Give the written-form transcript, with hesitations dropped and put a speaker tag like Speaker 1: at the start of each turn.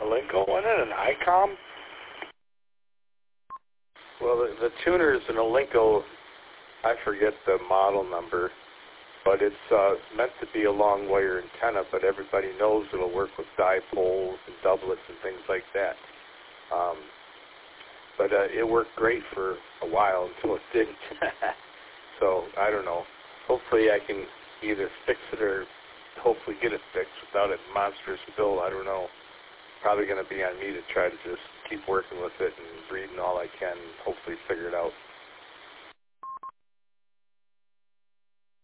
Speaker 1: Alinco in it, an ICOM? Well, the tuner's an Alinco, I forget the model number, but it's meant to be a long wire antenna, but everybody knows it'll work with dipoles and doublets and things like that. But it worked great for a while until it didn't. So, I don't know. Hopefully I can either fix it or hopefully get it fixed without a monstrous bill. I don't know. Probably going to be on me to try to just keep working with it and reading all I can and hopefully figure it out.